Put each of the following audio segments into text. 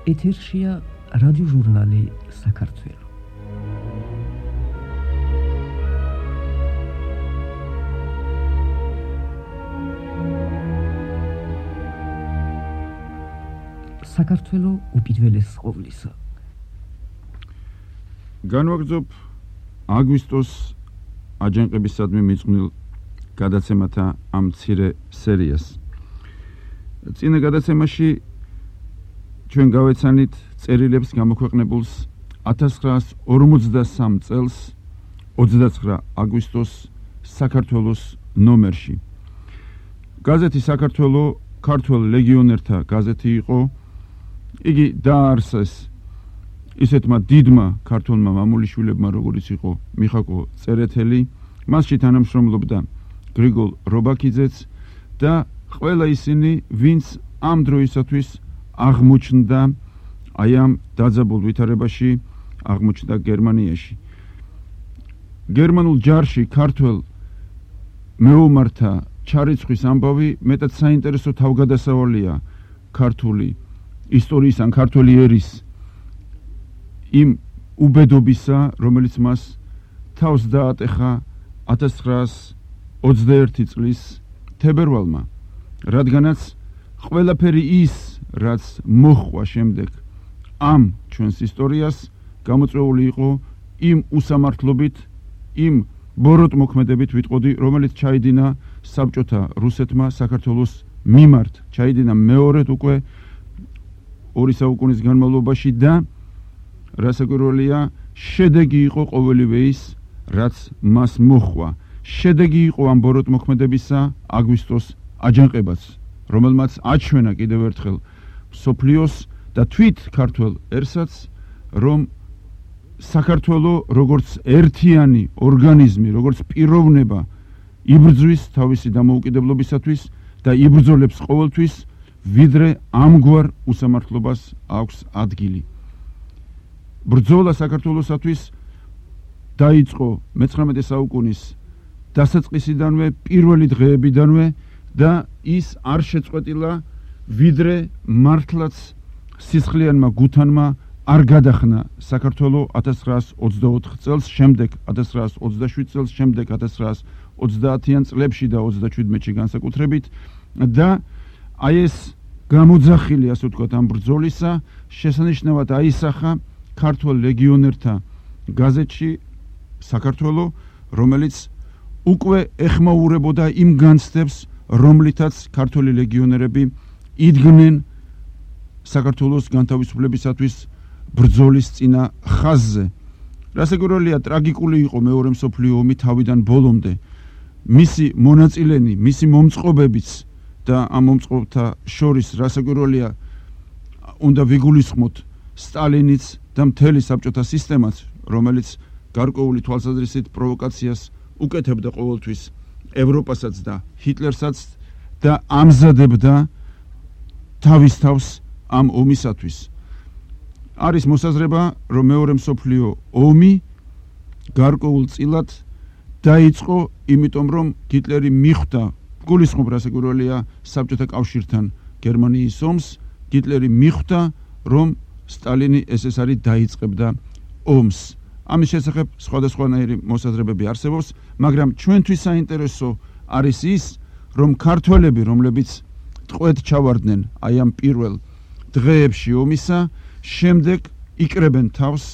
ეთერშია რადიოჟურნალი საქართველო. საქართველო უპირველეს ყოვლისა. განვაგრძობ აგვისტოს აჯანყებისადმი მიწყვნილ გადაცემათა ამ მცირე სერიას. წინა გადაცემაში ჩვენ გავეცანით წერილებს გამოქვეყნებულს 1953 წელს 29 აგვისტოს საქართველოს ნომერში. გაზეთი საქართველო ქართველ ლეგიონერთა გაზეთი იყო. იგი დაარსეს ისეთმა დიდმა ქართველმა მამულიშვილებმა, როგორიც იყო მიხაკო წერეთელი, მასში თანამშრომლობდა გრიგოლ რობაქიძეც და ყველა ისინი, ვინც ამ დროისათვის აღმოჩნდა აი ამ დაძაბულ ვითარებაში, აღმოჩნდა გერმანიაში. გერმანულ ჯარში ქართველ მეომართა ჩარიცხვის ამბავი მეტად საინტერესო თავგადასავალია ქართული ისტორიის ან ქართული ერის იმ უბედობისა, რომელიც მას თავს დაატეხა 1921 წლის თებერვალმა, რადგანაც ყველაფერი ის, რაც მოხდა შემდეგ ამ ჩვენს ისტორიას, გამოწვეული იყო იმ უსამართლობით, იმ ბოროტმოქმედებით ვიტყოდი, რომელიც ჩაიდინა საბჭოთა რუსეთმა საქართველოს მიმართ, ჩაიდინა მეორედ უკვე 2 საუკუნის განმავლობაში და რასაკვირველია, შედეგი იყო ყოველივე ის, რაც მას მოხდა. შედეგი იყო ამ ბოროტმოქმედებისა აგვისტოს აჯანყებაც, რომელმაც აჩვენა კიდევ ერთხელ მსოფლიოს და თვით ქართველ ერსაც, რომ საქართველო როგორც ერთიანი ორგანიზმი, როგორც პიროვნება იბრძვის თავისი დამოუკიდებლობისათვის და იბრძოლებს ყოველთვის, ვიდრე ამგვარ უსამართლობას აქვს ადგილი. ბრძოლა საქართველოსათვის დაიწყო მე-19 საუკუნის დასაწყისიდანვე, პირველი დღეებიდანვე და ის არ შეწყვეტილა, ვიდრე მართლაც სისხლიანმა გუთანმა არ გადახნა საქართველო 1924 წელს, შემდეგ 1927 წელს, შემდეგ 1930-იან წლებში და 37-ში განსაკუთრებით და აი ეს გამოძახილი, ასე ვთქვათ, ამ ბრძოლისა შესანიშნავად აისახა ქართველ ლეგიონერთა გაზეთში საქართველო, რომელიც უკვე ეხმაურებოდა იმ განცდებს, რომლითაც ქართველი ლეგიონერები იდგნენ საქართველოს განთავისუფლებისათვის ბრძოლის წინა ხაზზე. რასაკვირველია, ტრაგიკული იყო მეორე მსოფლიო ომი თავიდან ბოლომდე. მისი მონაწილენი, მისი მომწყობებიც და ამ მომწყობთა შორის რასაკვირველია, უნდა ვიგულისხმოთ სტალინიც და მთელი საბჭოთა სისტემაც, რომელიც გარკვეული თვალსაზრისით პროვოკაციას უკეთებდა ყოველთვის ევროპასაც და ჰიტლერსაც და ამზადებდა თავის თავს ამ ომისათვის. არის მოსაზრება, რომ მეორე მსოფლიო ომი გარკვეულწილად დაიწყო, იმიტომ რომ ჰიტლერი მიხვდა, გულისხმობ რასაკვირველია საბჭოთა კავშირთან გერმანიის ომს, ჰიტლერი მიხვდა, რომ სტალინი SSR დაიწყებდა ომს. ამის შესახებ სხვადასხვანაირი მოსაზრებები არსებობს, მაგრამ ჩვენთვის საინტერესო არის ის, რომ ქართველები, რომლებიც ტყვედ ჩავარდნენ აი ამ პირველ დღეებში ომისა, შემდეგ იკრებენ თავს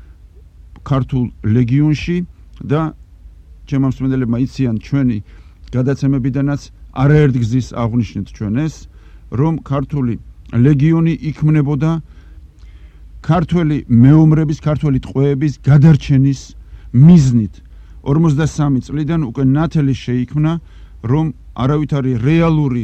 ქართულ ლეგიონში და ჩემო მსმენელებმა იციან ჩვენი გადაცემებიდანაც არაერთ გზის აღვნიშნეთ ჩვენ ეს, რომ ქართული ლეგიონი იქმნებოდა ქართველი მეომრების, ქართველი ტყვეების გადარჩენის მიზნით. 53 წლიდან უკვე ნათელი შეიქმნა, რომ არავითარი რეალური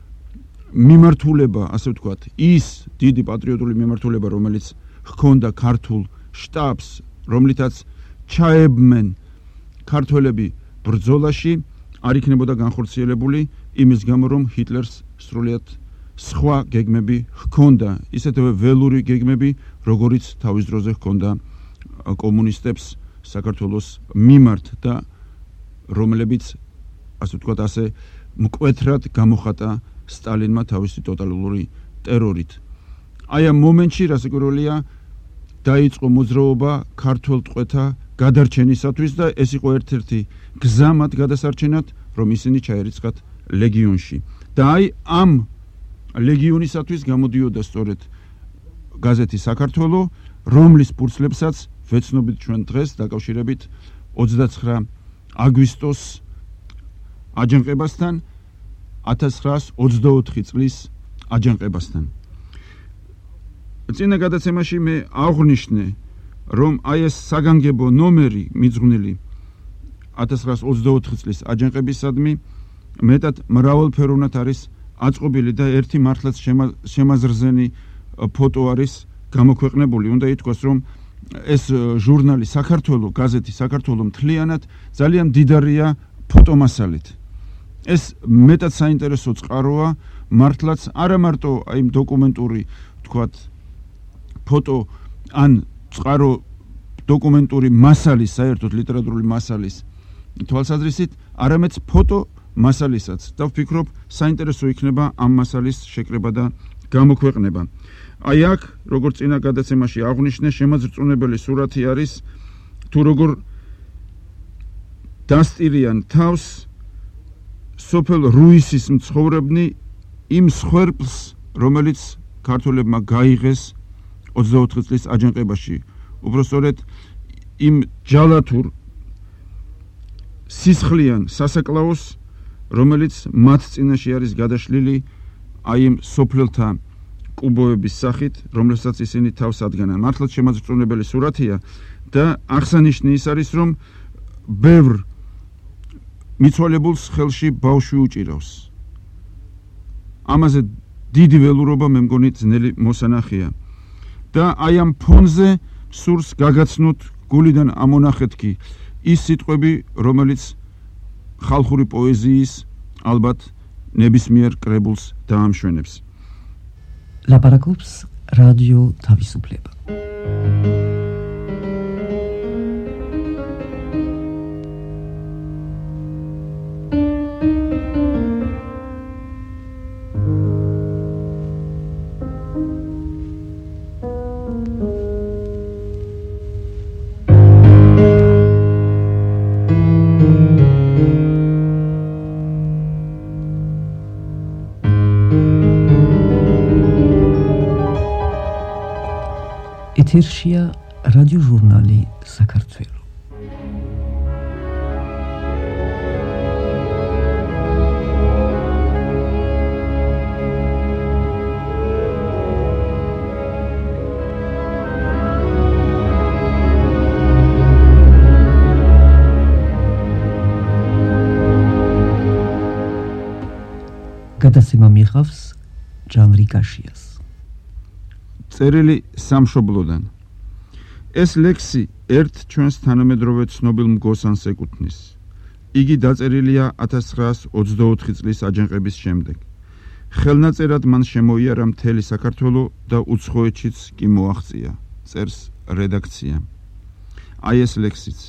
მიმართულება, ასე ვთქვათ, ის დიდი პატრიოტული მიმართულება, რომელიც ჰქონდა ქართულ შტაბს, რომლითაც ჩაებმენ ქართველები ბრძოლაში, არ იქნებოდა განხორციელებული იმის გამო, რომ ჰიტლერს სრულიად სხვა გეგმები ჰქონდა, ისეთვე ველური გეგმები, როგორიც თავის დროზე ჰქონდა კომუნისტებს საქართველოს მიმართ და რომლებიც, ასე ვთქვათ, ასე მკვეთრად გამოხატა სტალინმა თავისი ტოტალური ტერორით. აი ამ მომენტში რასაკვირველია დაიწყო მოძრაობა ქართველ ტყვეთა გადარჩენისათვის და ეს იყო ერთ-ერთი გზა მათ გადასარჩენად, რომ ისინი ჩაერიცხათ ლეგიონში. და აი ამ ლეგიონისათვის გამოდიოდა სწორედ გაზეთი საქართველო, რომლის ფურცლებსაც ვეცნობით ჩვენ დღეს დაკავშირებით 29 აგვისტოს აჯანყებასთან, 1924 წლის აჯანყებასთან. წინა გადაცემაში მე აღვნიშნე, რომ აი ეს საგანგებო ნომერი მიძღვნილი 1924 წლის აჯანყებისადმი მეტად მრავალფეროვნად არის აწყობილი და ერთი მართლაც შემაზრზენი ფოტო არის გამოქვეყნებული. უნდა ითქვას, რომ ეს ჟურნალი საქართველო, გაზეთი საქართველო მთლიანად ძალიან მდიდარია ფოტომასალით. ეს მეტად საინტერესო წყაროა, მართლაც არა მარტო აი დოკუმენტური, თქვათ, ფოტო ან წყარო დოკუმენტური მასალის, საერთოდ ლიტერატურული მასალის თვალსაზრისით, არამედ ფოტო მასალისაც და ვფიქრობ, საინტერესო იქნება ამ მასალის შეკრება და გამოქვეყნება. აი აქ, როგორც წინა გადაცემაში აღვნიშნე, შემაძრწუნებელი სურათი არის თუ როგორ დასტირიან თავს სოფელ რუისის მცხოვრებნი იმ სხვერპლს, რომელიც ქართველებმა გაიღეს 24 წლის აჯანყებაში. უბრალოდ იმ ჯალათურ სისხლიან სასაკლაოს, რომელიც მათ წინაშე არის გადაშლილი აი იმ სოფლელთა კუბოების სახით, რომლებსაც ისინი თავს ადგენენ. მართლაც შემაძრწუნებელი სურათია და აღსანიშნი ის არის, რომ ბევრ მიცვალებულს ხელში ბავშვი უჭირავს. ამაზე დიდი ველურობა მე მგონი ძნელი მოსანახია. და აი ამ ფონზე სურს გაგაცნოთ, გულიდან ამონახეთ კი ის სიტყვები, რომელიც ხალხური პოეზიის ალბათ ნებისმიერ კრებულს დაამშვენებს. ლაპარაკობს რადიო თავისუფლება. ეთერშია რადიო ჟურნალი საქართველო. გადაცემა მიიღავს ჟანრი კაშიას. წერილი სამშობლოდან. ეს ლექსი ერთ ჩვენს თანამედროვე ცნობილ მგოსანს ეკუთვნის. იგი დაწერილია 1924 წლის აჯანყების შემდეგ. ხელნაწერად მან შემოიარა მთელი საქართველო და უცხოეთშიც კი მოაღწია, წერს რედაქცია. აი ეს ლექსიც.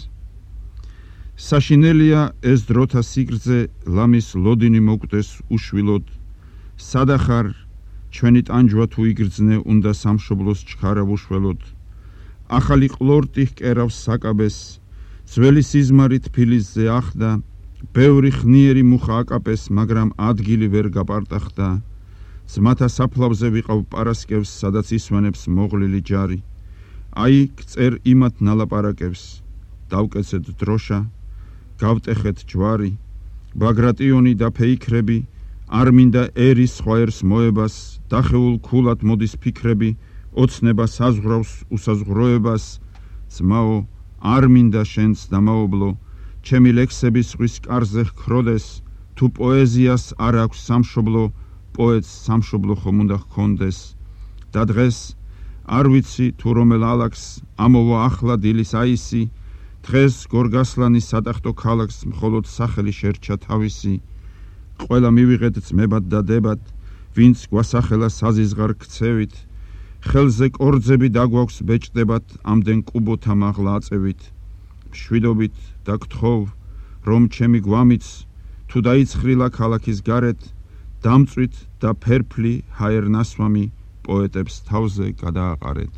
საშინელია ეს დროთა სიგრძე, ლამის ლოდინი მოგდეს უშვილოდ, სადახარ ჩვენი ტანჯვა თუ იგრძნე, უნდა სამშობლოს ჩქარა ვუშველოდ. ახალი ყლორტი ჰკერავს საკაბეს, ძველი სიზმარი თბილისზე ახდა, ბევრი ხნიერი მუხა აკაპეს, მაგრამ ადგილი ვერ გაპარტახდა. ძმათა საფლავზე ვიყავ პარასკევს, სადაც ისვენებს მოღლილი ჯარი. აი გწერ იმათ ნალაპარაკებს, დავკეცეთ დროშა, გავტეხეთ ჯვარი, ბაგრატიონი და ფეიქრები, არ მინდა ერის სხვა ერს მოებას, დახეულ ქულად მოდის ფიქრები, ოცნება საზღვრავს უსაზღვროებას, ძმაო, არ მინდა შენს დამაობლო, ჩემი ლექსები ზღვის კარზე ჰქროდეს, თუ პოეზიას არ აქვს სამშობლო, პოეტს სამშობლო ხომ უნდა ჰქონდეს. და დღეს არ ვიცი თუ რომელ ალაგს ამოვა ახლა დილის აისი, დღეს გორგასლანის სატახტო ქალაქს მხოლოდ სახელი შერჩა თავისი. ყველა მივიღეთ ძმებად და დებად, ვინც გვასახელა საზიზღარ ქცევით, ხელზე კორძები დაგვაქვს ბეჭდებათ, ამდენ კუბოთა მაღლა აწევით. მშვიდობით და გთხოვ, რომ ჩემი გვამიც თუ დაიცხრილა ქალაქის გარეთ, დამწვით და ფერფლი ჰაერ ნასვამი პოეტებს თავზე გადააყარეთ.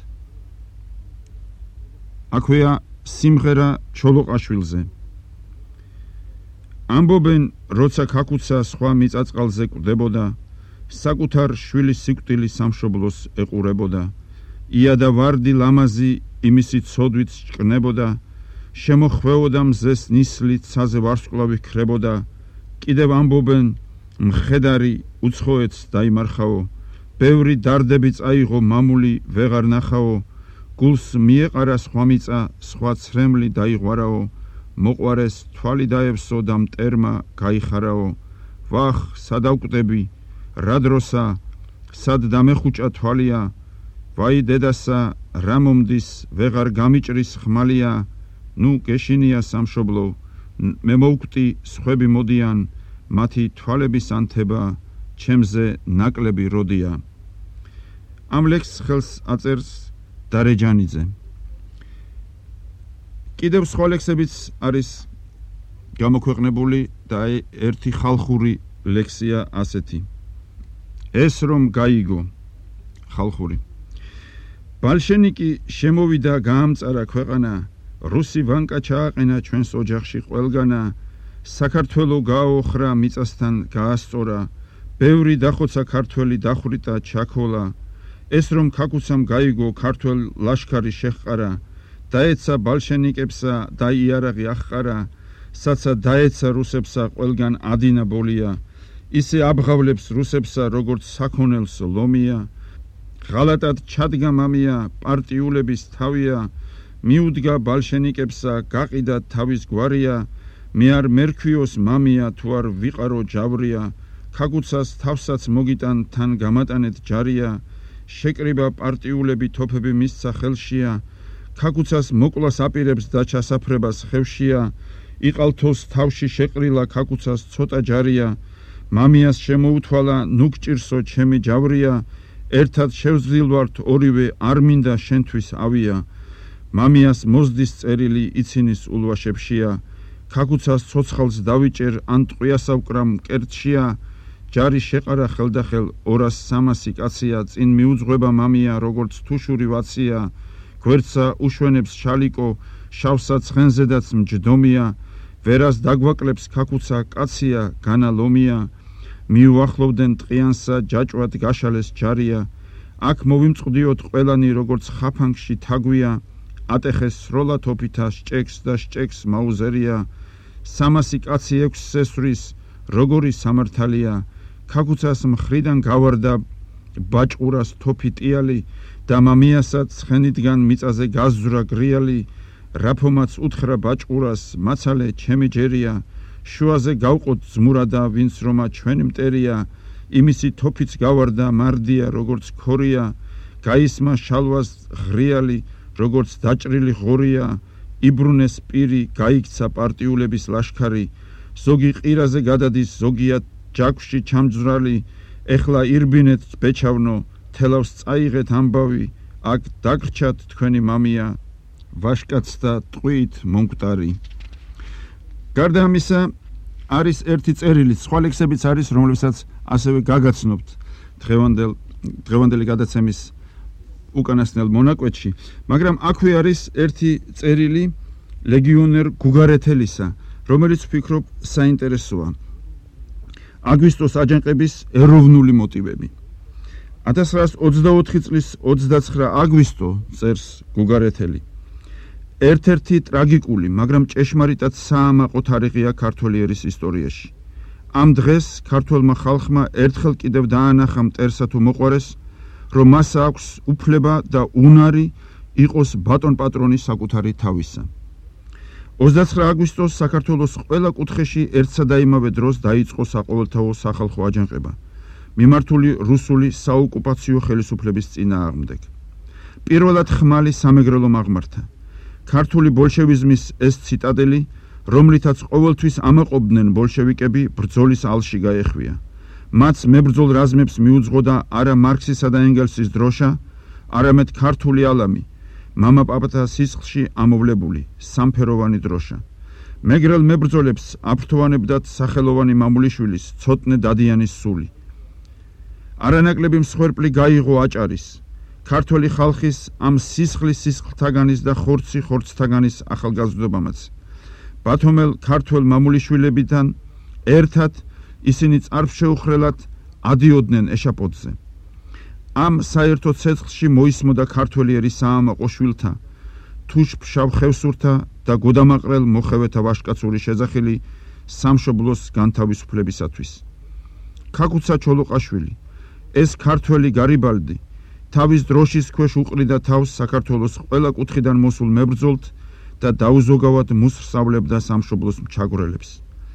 აქვეა სიმღერა ჩოლოყაშვილზე. ამბობენ, როცა ქაქუცა სხვა მიწაწყალზე კვდებოდა, საკუთარ შვილის სიკვდილი სამშობლოს ეყურებოდა. ია და ვარდი ლამაზი იმისი ცოდვით ჭკნებოდა, შემოხვეოდა მზეს ნისლით ცაზე ვარსკვლავი ქრებოდა. კიდევ ამბობენ, მხედარი უცხოეთს დაიმარხაო, ბევრი დარდები წაიღო მამული ვეღარ ნახაო, გულს მიეყარა სხვა მიწა, სხვა ცრემლი დაიღვარაო, მოყვარეს თვალი დაევსო და მტერმა გაიხარაო. ვახ, სად ავკვდები, რა დროსა, სად დამეხუჭა თვალია, ვაი დედასა, რა მომდის, ვეღარ გამიჭრის ხმალია, ნუ გეშინია სამშობლო, მე მოვკვდი, სხვები მოდიან, მათი თვალების ანთება, ჩემზე ნაკლები როდია. ამ ლექსს ხელს აწერს დარეჯანიძე. კიდევ სხვა ლექსებიც არის გამოქვეყნებული და ერთი ხალხური ლექსია ასეთი. ეს რომ გაიგო, ხალხური. ბალშენიკი შემოვიდა, გაამწარა ქვეყანა, რუსი ვანკა ჩააყენა ჩვენს ოჯახში ყველგანა, საქართველო გააოხრა მიწასთან გაასწორა, ბევრი დახოცა ქართველი დახვრიტა ჩაქოლა, ეს რომ ქაქუცამ გაიგო ქართველ ლაშქარი შეჰყარა, დაეცა ბალშენიკებსა და იარაღი აღყარა, საცა დაეცა რუსებსა ყველგან ადინა ბოლია, ისე აბღავლებს რუსებსა როგორც საქონელს ლომია, ღალატად ჩადგა მამია, პარტიულების თავია, მიუდგა ბალშენიკებსა, გაყიდა თავის გვარია, მე არ მერქვიოს მამია, თუ არ ვიყარო ჯავრია, ქაქუცას თავსაც მოგიტან თან გამატანეთ ჯარია, შეკრიბა პარტიულები თოფები მისცა ხელშია, ქაქუცას მოკლას აპირებს და ჩასაფრებას ხევშია, იყალთოს თავში შეყრილა ქაქუცას ცოტა ჯარია, მამიას შემოუთვალა, ნუ გჭირსო ჩემი ჯავრია, ერთად შევზრდილვართ ორივე, არ მინდა შენთვის ავია, მამიას მოზდის წერილი იცინის ულვაშებშია, ქაქუცას ცოცხალს დავიჭერ ან ტყვიასა ვკრა მკერდშია, ჯარი შეყარა ხელდახელ 200-300 კაცია, წინ მიუძღვება მამია როგორც თუშური ვაცია, გვერდსა უშვენებს შალიკო, შავსა ცხენზედაც მჯდომია, ვერას დაგვაკლებს ქაქუცა კაცია, განა ლომია, მიუახლოვდნენ ტყიანსა, ჯაჭვად გაშალეს ჯარია, აქ მოვიმწყდიოთ ყველანი როგორც ხაფანგში თაგვია, ატეხეს სროლა თოფითა შჭექს და შჭექს მაუზერია, 300 კაცი 6 სესვრის, როგორი სამართალია, ქაქუცას მხრიდან გავარდა ბაჭყურას თოფი ტიალი და მამიასა ცხენიდან მიწაზე გაზრა გრიალი, რაფომაც უთხრა ბაჭყურას, მაცალე ჩემი ჯერია, შუაზე გავყოთ ზმურადა, ვინც რომა ჩვენი მტერია, იმისი თოფიც გავარდა მარდია როგორც ქორია, გაისმა შალვას ღრიალი, როგორც დაჭრილი ღორია, იბრუნეს პირი, გაიქცა პარტიულების ლაშქარი, ზოგი ყირაზე გადადის, ზოგია ჯაქვში ჩამძვრალი, ეხლა ირბინეთ ბეჩავნო, თელავს წაიღეთ ამბავი, აქ დაგრჩათ თქვენი მამია, ვაშკაც და ტყვით მომკვდარი. გარდა ამისა, არის ერთი წერილი, სხვა ლექსებიც არის, რომლებსაც ასევე გაგაცნობთ დღევანდელი გადაცემის უკანასკნელ მონაკვეთში, მაგრამ აქვე არის ერთი წერილი ლეგიონერ გუგარეთელისა, რომელიც ვფიქრობ საინტერესოა. აგვისტოს აჯანყების ეროვნული მოტივები. 1924 წლის 29 აგვისტო წერს გუგარეთელი. ერთ-ერთი ტრაგიკული, მაგრამ ჭეშმარიტად საამაყო თარიღია ქართველი ერის ისტორიაში. ამ დღეს ქართველმა ხალხმა ერთხელ კიდევ დაანახა მტერსა თუ მოყვარეს, რომ მას აქვს უფლება და უნარი იყოს ბატონ-პატრონი საკუთარი თავისა. 29 აგვისტოს საქართველოს ყველა კუთხეში ერთსა და იმავე დროს დაიწყო საყოველთაო სახალხო აჯანყება, მიმართული რუსული საოკუპაციო ხელისუფლების წინააღმდეგ. პირველად ხმალი სამეგრელომ აღმართა. ქართული ბოლშევიზმის ეს ციტადელი, რომლითაც ყოველთვის ამაყობდნენ ბოლშევიკები, ბრძოლის ალში გაეხვია. მათ მებრძოლ რაზმებს მიუძღოდა არა მარქსისა და ენგელსის დროშა, არამედ ქართული ალამი, მამა-პაპათა სისხლში ამოვლებული სამფეროვანი დროშა. მეგრელ მებრძოლებს აფრთოვანებდათ სახელოვანი მამულიშვილის, ცოტნე დადიანის სული. არანაკლები მსხვერპლი გაიღო აჭარის ქართველი ხალხის ამ სისხლთაგანის და ხორცთაგანის ახალგაზრდობამაც. ბათომელ ქართველ მამულიშვილებიდან ერთად ისინი წარფშეუხრელად ადიოდნენ ეშაპოთზე. ამ საერთო ცეცხლში მოისმოდა ქართველი ერის საამაყო შვილთა, თუშ-ფშავ ხევსურთა და გოდამაყრელ მოხევეთა ვაჟკაცური შეძახილი სამშობლოს განთავისუფლებისათვის. ქაქუცა ჩოლოყაშვილი, ეს ქართველი გარიბალდი, თავის დროშის ქვეშ უყრიდა თავს საქართველოს ყველა კუთხიდან მოსულ მებრძოლთ და დაუზოგავად მუსხსავლებდა სამშობლოს მჩაგვრელებს.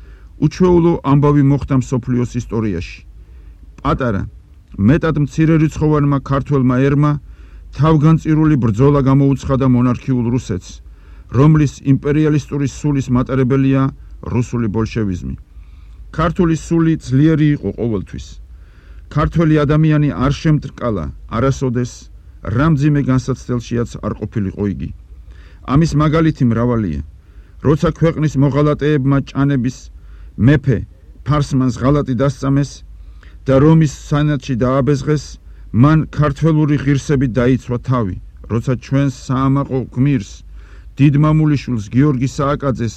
უჩვეულო ამბავი მოხდა მსოფლიოს ისტორიაში. პატარა, მეტად მცირერიცხოვანმა ქართველმა ერმა თავგანწირული ბრძოლა გამოუცხადა მონარქიულ რუსეთს, რომლის იმპერიალისტური სულის მატარებელია რუსული ბოლშევიზმი. ქართული სული ძლიერი იყო ყოველთვის. ქართველი ადამიანი არ შემტრკალა არასოდეს, რამძიმე განსაცდელშიაც არ ყოფილიყო იგი. ამის მაგალითი მრავალია. როცა ქვეყნის მოღალატეებმა ჭანების მეფე ფარსმანს ღალატი დასწამეს და რომის სენატში დააბეზღეს, მან ქართველური ღირსებით დაიცვა თავი, როცა ჩვენს საამაყო გმირს, დიდ მამულიშვილს გიორგი სააკაძეს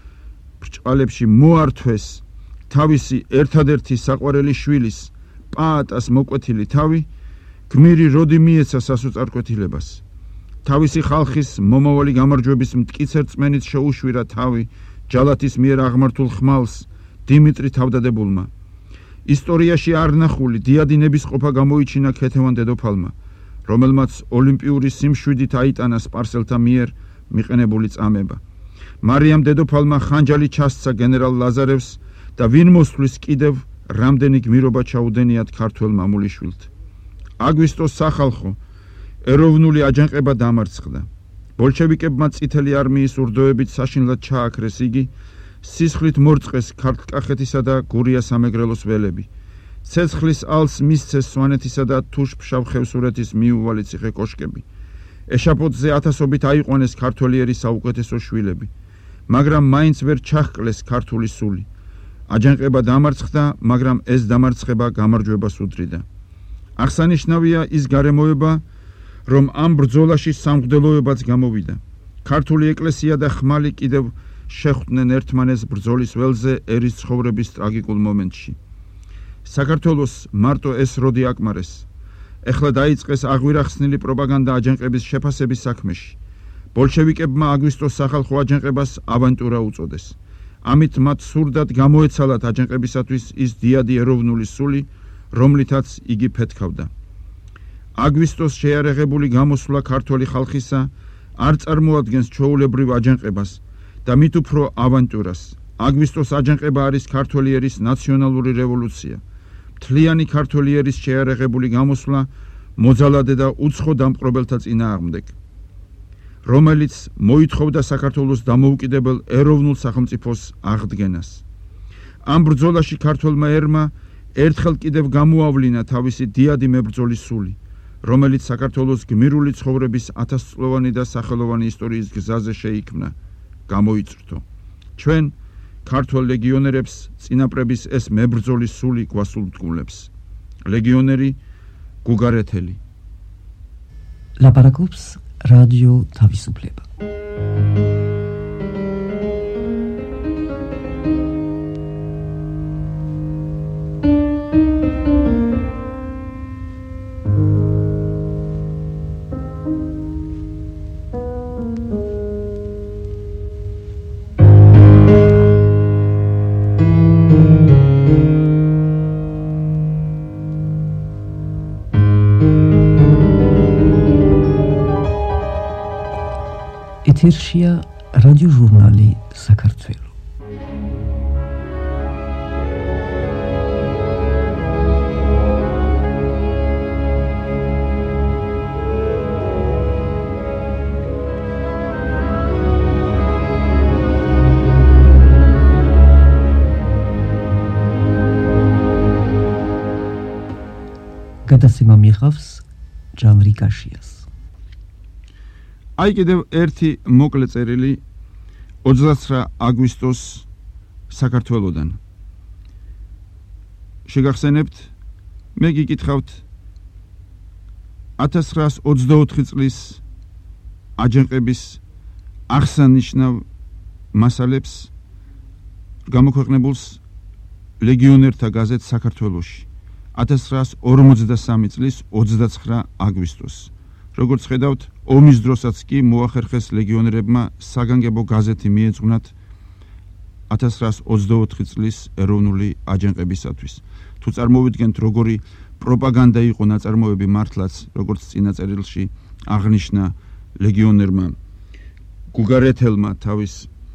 ბრჭყალებში მოართვეს თავისი ერთადერთი საყვარელი შვილის პაატას მოკვეთილი თავი, გმირი როდი მიეცა სასოწარკვეთილებას. თავისი ხალხის მომავალი გამარჯვების მტკიცერ წმენით შეუშვირა თავი ჯალათის მიერ აღმართულ ხმალს დიმიტრი თავდადებულმა. ისტორიაში არ ნახული დიადი ნებისყოფა გამოიჩინა ქეთევან დედოფალმა, რომელმაც ოლიმპიური სიმშვიდით აიტანა სპარსელთა მიერ მიყენებული წამება. მარიამ დედოფალმა ხანჯალი ჩასცა გენერალ ლაზარევს და ვინ მოსვლის კიდევ რამდენი გმირობა ჩაუდენიათ ქართველ მამულიშვილთ. აგვისტოს სახალხო ეროვნული აჯანყება დამარცხდა. ბოლშევიკებმა წითელი არმიის ურდოებით საშინლად ჩააქრეს იგი, სისხლით მორწყეს ქართლ-კახეთისა და გურია სამეგრელოს ველები. ცეცხლის ალს მისცეს სვანეთისა და თუშ-ფშავ ხევსურეთის მიუვალი ციხე კოშკები. ეშაპოთზე ათასობით აიყვანეს ქართველი ერის საუკეთესო შვილები, მაგრამ მაინც ვერ ჩაჰკლეს ქართული სული. აჯანყება დამარცხდა, მაგრამ ეს დამარცხება გამარჯვებას უდრიდა. აღსანიშნავია ის გარემოება, რომ ამ ბრძოლაში სამღვდელოებაც გამოვიდა. ქართული ეკლესია და ხმალი კიდევ შეხვდნენ ერთმანეს ბრძოლის ველზე ერის ცხოვრების ტრაგიკულ მომენტში. საქართველოს მარტო ეს როდი აკმარეს. ეხლა დაიწყეს აღვირახსნილი პროპაგანდა აჯანყების შეფასების საქმეში. ბოლშევიკებმა აგვისტოს სახალხო აჯანყებას ავანტურა უწოდეს. ამით მათ სურდათ გამოეცალათ აჯანყებისათვის ის დიადი ეროვნული სული, რომლითაც იგი ფეთქავდა. აგვისტოს შეიარაღებული გამოსვლა ქართველი ხალხისა არ წარმოადგენს ჩვეულებრივ აჯანყებას და მით უფრო ავანტურას. აგვისტოს აჯანყება არის ქართველი ერის ნაციონალური რევოლუცია. მთლიანი ქართველი ერის შეიარაღებული გამოსვლა მოძალადე და უცხო დამპყრობელთა წინააღმდეგ, რომელიც მოითხოვდა საქართველოს დამოუკიდებელ ეროვნულ სახელმწიფოს აღდგენას. ამ ბრძოლაში ქართველმა ერმა ერთხელ კიდევ გამოავლინა თავისი დიადი მებრძოლის სული, რომელიც საქართველოს გმირული ცხოვრების ათასწლოვანი და სახელოვანი ისტორიის გზაზე შეიქმნა, გამოიწრთო. ჩვენ ქართველ ლეგიონერებს წინაპრების ეს მებრძოლის სული გვასულმდგულებს. ლეგიონერი გუგარეთელი. ლაპარაკობს რადიო თავისუფლება. ეთერშია რადიოჟურნალი საქართველო. გადაცემა მიიღავს ჯანრი კაშიას. აი კიდევ ერთი მოკლე წერილი 29 აგვისტოს საქართველოდან. შეგახსენებთ მე გიკითხავთ 1924 წლის აჯანყების აღსანიშნავ მასალებს გამოქვეყნებულს ლეგიონერთა გაზეთ საქართველოში 1953 წლის 29 აგვისტოს. როგორც ხედავთ, ომის დროსაც კი მოახერხეს ლეგიონერებმა საგანგებო გაზეთი მიეძღვნათ 1924 წლის ეროვნული აჯანყებისათვის. თუ წარმოვიდგენთ, როგორი პროპაგანდა იყო ნაწარმოები მართლაც, როგორც წინა წერილში აღნიშნა ლეგიონერმა გუგარეთელმა თავის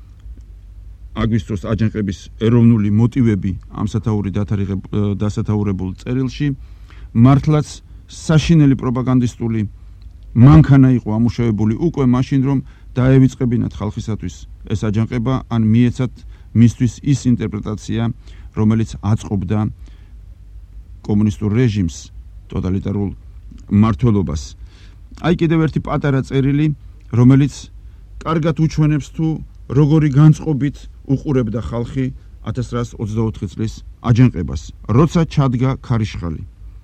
აგვისტოს აჯანყების ეროვნული მოტივები ამ დასათაურებულ წერილში, მართლაც საშინელი პროპაგანდისტული მანქანა იყო ამუშავებული უკვე მაშინ, რომ დაევიწყებინათ ხალხისათვის ეს აჯანყება, ან მიეცათ მისთვის ის ინტერპრეტაცია, რომელიც აწყობდა კომუნისტურ რეჟიმს, ტოტალიტარულ მმართველობას. აი კიდევ ერთი პატარა წერილი, რომელიც კარგად უჩვენებს თუ როგორი განწყობით უყურებდა ხალხი 1924 წლის აჯანყებას, როცა ჩადგა ქარიშხალი.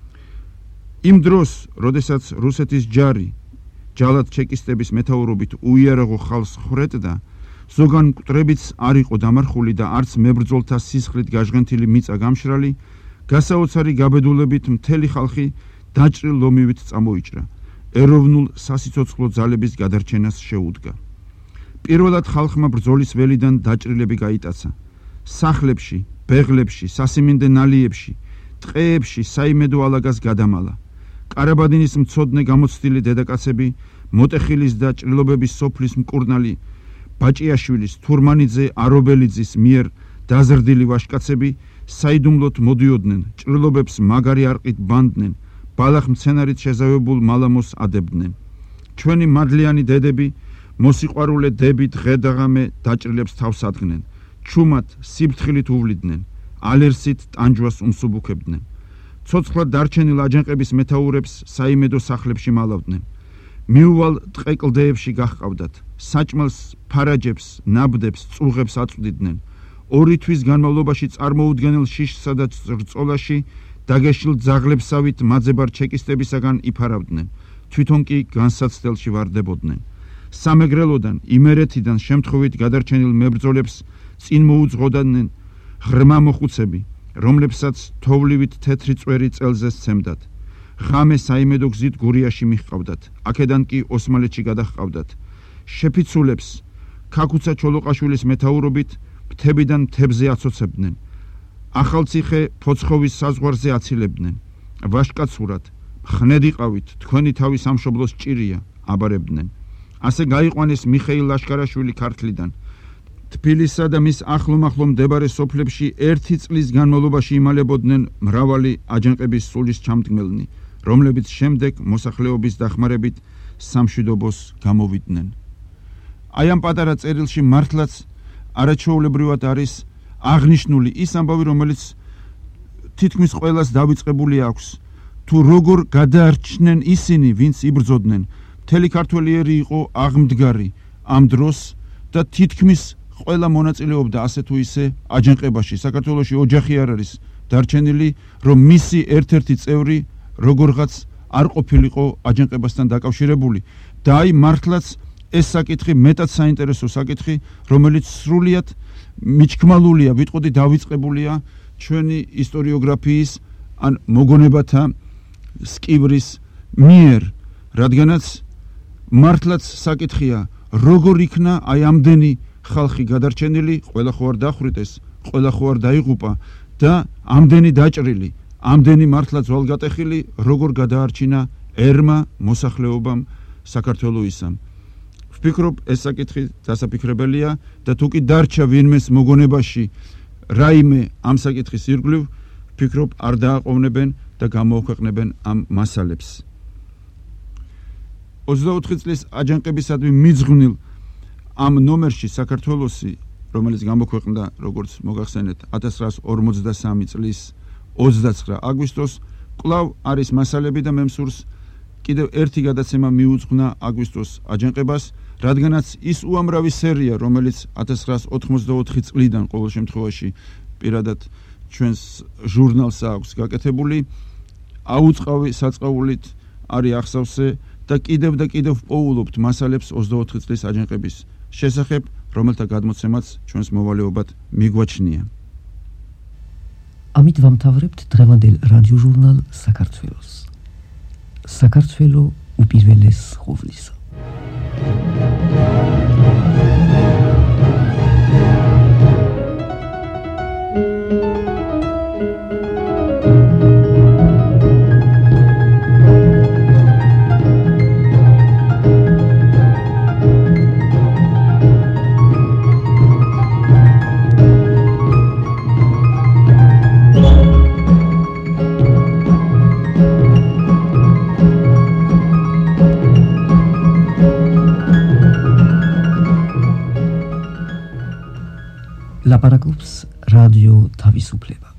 იმ დროს, როდესაც რუსეთის ჯარი ჯალად ჩეკისტების მეთაურობით უიარაღო ხალხს ხრეტდა, ზოგან მკვდრებიც არ იყო დამარხული და არც მებრძოლთა სისხლით გაჟღენთილი მიწა გამშრალი, გასაოცარი გაბედულებით მთელი ხალხი დაჭრილ ლომივით წამოიჭრა. ეროვნულ სასიცოცხლო ძალების გადარჩენას შეუდგა. პირველად ხალხმა ბრძოლის ველიდან დაჭრილები გაიტაცა. სახლებში, ბეღლებში, სასიმინდე ნალიებში, ტყეებში საიმედო ალაგას გადამალა. კარაბადინის მცოდნე გამოცდილი დედაკაცები, მოტეხილის და ჭრილობების სოფლის მკურნალი ბაჭიაშვილის, თურმანიძე არობელიძის მიერ დაზრდილი ვაჟკაცები საიდუმლოდ მოდიოდნენ, ჭრილობებს მაგარი არყით ბანდნენ, ბალახ მცენარით შეზავებულ მალამოს ადებდნენ. ჩვენი მადლიანი დედები, მოსიყვარულე დები დღე-დაღამე დაჭრილებს თავს ადგენენ, ჩუმად სიფრთხილით უვლიდნენ, ალერსით ტანჯვას უმსუბუქებდნენ. ცოცხლად დარჩენილ აჯანყების მეთაურებს საიმედო სახლებში მალავდნენ. მიუვალ ტყე-კლდეებში გაჰყავდათ, საჭმელს, ფარაჯებს, ნაბდებს, წუღებს აწვდიდნენ. 2 თვის განმავლობაში წარმოუდგენელ შიშსა და რწოლაში დაგეშილ ძაღლებსავით მაძებარ ჩეკისტებისაგან იფარავდნენ, თვითონ კი განსაცდელში ვარდებოდნენ. სამეგრელოდან, იმერეთიდან შემთხვევით გადარჩენილ მებრძოლებს წინ მოუძღოდადნენ ღრმა მოხუცები, რომლებსაც თოვლივით თეთრი წვერი წელზე სცემდათ. ღამე საიმედო გზით გურიაში მიჰყავდათ, აქედან კი ოსმალეთში გადაჰყავდათ. შეფიცულებს ქაქუცა ჩოლოყაშვილის მეთაურობით მთებიდან მთებზე აცოცებდნენ. ახალციხე ფოცხოვის საზღვარზე აცილებდნენ. ვაჟკაცურად, ხნედიყავით, თქვენი თავი სამშობლოს ჭირია, აბარებდნენ. ასე გაიყვანეს მიხეილ ლაშქარაშვილი ქართლიდან. თბილისსა და მის ახლომახლო მდებარე სოფლებში 1 წლის განმავლობაში იმალებოდნენ მრავალი აჯანყების სულის ჩამდგმელნი, რომლებიც შემდეგ მოსახლეობის დახმარებით სამშვიდობოს გამოვიდნენ. აი ამ პატარა წერილში მართლაც არაჩვეულებრივად არის აღნიშნული ის ამბავი, რომელიც თითქმის ყველას დავიწყებული აქვს, თუ როგორ გადაარჩნენ ისინი, ვინც იბრძოდნენ. მთელი ქართველი ერი იყო აღმდგარი ამ დროს და თითქმის ყველა მონაწილეობდა ასე თუ ისე აჯანყებაში. საქართველოში ოჯახი არ არის დარჩენილი, რომ მისი ერთ-ერთი წევრი როგორღაც არ ყოფილიყო აჯანყებასთან დაკავშირებული. და აი მართლაც ეს საკითხი მეტად საინტერესო საკითხი, რომელიც სრულიად მიჩქმალულია, ვიტყოდი დავიწყებულია ჩვენი ისტორიოგრაფიის ან მოგონებათა სკივრის მიერ, რადგანაც მართლაც საკითხია, როგორ იქნა აი ამდენი ხალხი გადარჩენილი, ყველა ხო არ დახვრიტეს, ყველა ხო არ დაიღუპა და ამდენი დაჭრილი, ამდენი მართლა ძვალგატეხილი როგორ გადაარჩინა ერმა მოსახლეობამ საქართველოისამ. ვფიქრობ, ეს საკითხი დასაფიქრებელია და თუ კი დარჩა ვინმეს მოგონებაში რაიმე ამ საკითხის ირგვლივ, ვფიქრობ, არ დააყოვნებენ და გამოაქვეყნებენ ამ მასალებს. 24 წლის აჯანყებისადმი მიძღვნილ ამ ნომერში საქართველოსი, რომელიც გამოქვეყნდა, როგორც მოგახსენეთ, 1953 წლის 29 აგვისტოს, კვლავ არის მასალები და მე მსურს კიდევ ერთი გადაცემა მიუძღვნა აგვისტოს აჯანყებას, რადგანაც ის უამრავი სერია, რომელიც 1984 წლიდან ყოველ შემთხვევაში პირადად ჩვენს ჟურნალს აქვს გაკეთებული, აუწყავი საწყაულით არის ახსავსე და კიდევ პოულობთ მასალებს 24 წლის აჯანყების შესახებ, რომელთა გადმოცემაც ჩვენს მოვალეობად მიგვაჩნია. ამით ვამთავრებთ დღევანდელ რადიოჟურნალ საქართველოს. საქართველო უპირველეს ყოვლისა. ლაპარაკობს რადიო თავისუფლება.